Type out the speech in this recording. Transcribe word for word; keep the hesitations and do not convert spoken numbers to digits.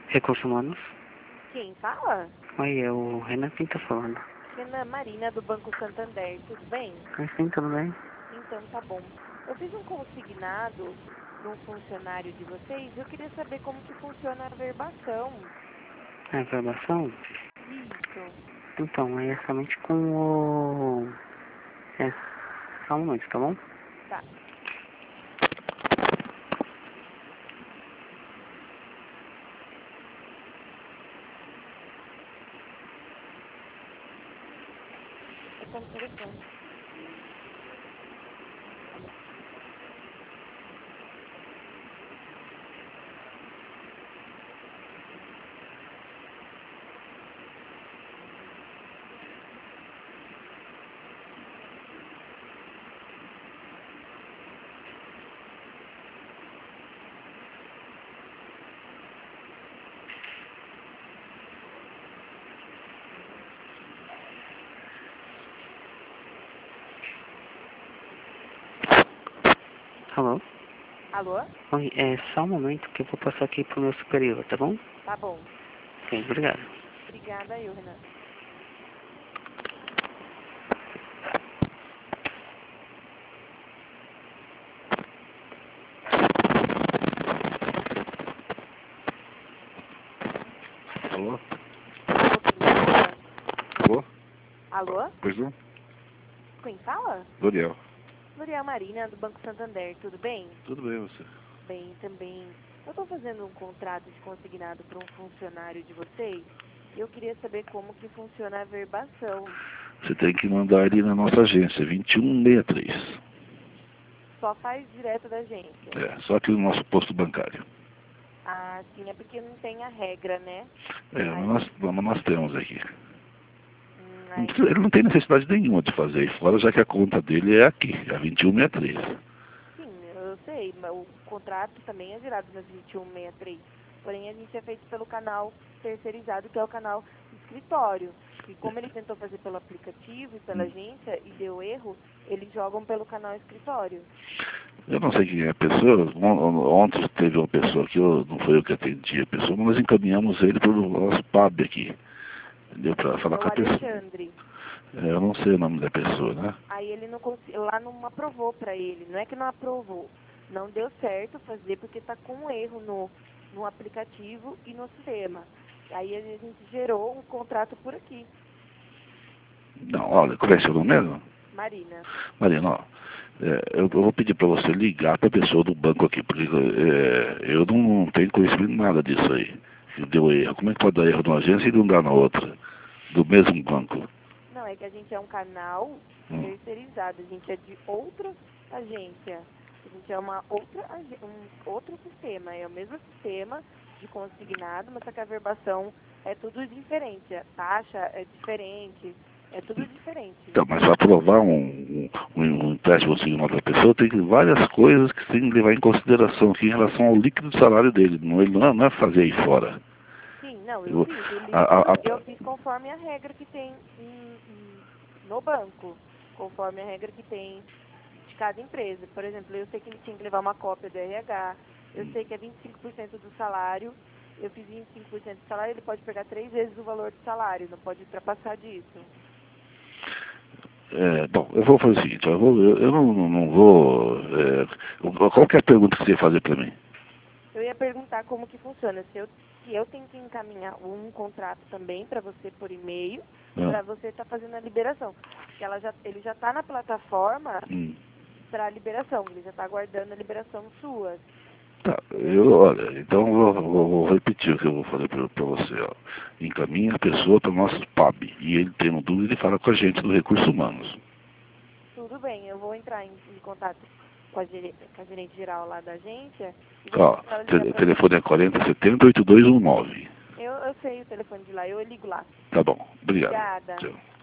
Recursos Humanos. Quem fala? Oi, é o Renan quem tá falando. Renan Marina, do Banco Santander, tudo bem? Oi, sim, tudo bem? Então tá bom. Eu fiz um consignado para um funcionário de vocês e eu queria saber como que funciona a verbação. A gravação? Isso. Então, aí é somente com o... É só um momento, tá bom? Tá. Eu tô no telefone. Alô? Alô? Oi, é só um momento que eu vou passar aqui pro meu superior, tá bom? Tá bom. Ok, obrigado. Obrigada eu, Renan. Alô? Alô, quem fala? Alô? Alô? Pois não? Quem fala? Doriel. L'Oréal Marina, do Banco Santander, tudo bem? Tudo bem, você? Bem, também. Eu estou fazendo um contrato de consignado para um funcionário de vocês e eu queria saber como que funciona a verbação. Você tem que mandar ele na nossa agência, vinte e um sessenta e três. Só faz direto da agência. É, só aqui no nosso posto bancário. Ah, sim, é porque não tem a regra, né? É, Aí, mas nós, mas nós temos aqui. hum, Não aí, precisa- Ele não tem necessidade nenhuma de fazer aí fora, já que a conta dele é aqui, a vinte e um sessenta e três. sim, eu sei, mas o contrato também é gerado nas vinte e um sessenta e três. Porém, a gente é feito pelo canal terceirizado, que é o canal escritório. E como ele tentou fazer pelo aplicativo e pela agência e deu erro, eles jogam pelo canal escritório. Eu não sei quem é a pessoa. On- Ontem teve uma pessoa aqui, eu- não foi eu que atendi a pessoa, mas nós encaminhamos ele para o nosso pub aqui. Entendeu? Para falar É com o a pessoa. Alexandre. É, eu não sei o nome da pessoa, né? Aí ele não consegui, lá não aprovou para ele. Não é que não aprovou. Não deu certo fazer porque está com um erro no, no aplicativo e no sistema. Aí a gente gerou um contrato por aqui. Não, olha, como é seu nome mesmo? Marina. Marina, ó, é, eu, eu vou pedir para você ligar para a pessoa do banco aqui, porque é, eu não tenho conhecimento de nada disso aí. Que deu erro. Como é que pode dar erro numa agência e não dar na outra? Do mesmo banco? Não, é que a gente é um canal Hum. terceirizado. A gente é de outra agência. A gente é uma outra, ag- um outro sistema. É o mesmo sistema de consignado, mas só que a verbação é tudo diferente. A taxa é diferente. É tudo diferente. Então, mas para aprovar um, um, um empréstimo assim em outra pessoa, tem que- várias coisas que tem que levar em consideração aqui em relação ao líquido do salário dele. Não, ele não é, não é fazer aí fora. Sim, não, eu Eu- fiz. O a- a- líquido a- eu fiz conforme a regra que tem em- em- no banco. Conforme a regra que tem de cada empresa. Por exemplo, eu sei que ele tinha que levar uma cópia do R H. Eu sei que é vinte e cinco por cento do salário. Eu fiz vinte e cinco por cento do salário, ele pode pegar três vezes o valor do salário. Não pode ultrapassar disso. É, bom, eu vou fazer o seguinte, eu, vou, eu, eu não, não não vou... É, qualquer pergunta que você fazer para mim. Eu ia perguntar como que funciona. Se eu, se eu tenho que encaminhar um contrato também para você por e-mail, Ah, para você estar fazendo a liberação. Porque ela já, ele já está na plataforma hum. para a liberação. Ele já está aguardando a liberação sua. Tá, eu, olha, então eu vou, vou- vou repetir o que eu vou fazer para você, ó. Encaminha a pessoa para o nosso pub, e ele tendo dúvida, ele fala com a gente do Recursos Humanos. Tudo bem, eu vou entrar em, em contato com a, gere- com a gerente geral lá da agência e vou Ó, pedir para ela ligar tele, para você. telefone é quarenta setenta oito dois um nove. Eu, eu sei o telefone de lá, eu ligo lá. Tá bom, obrigado. Obrigada. Tchau.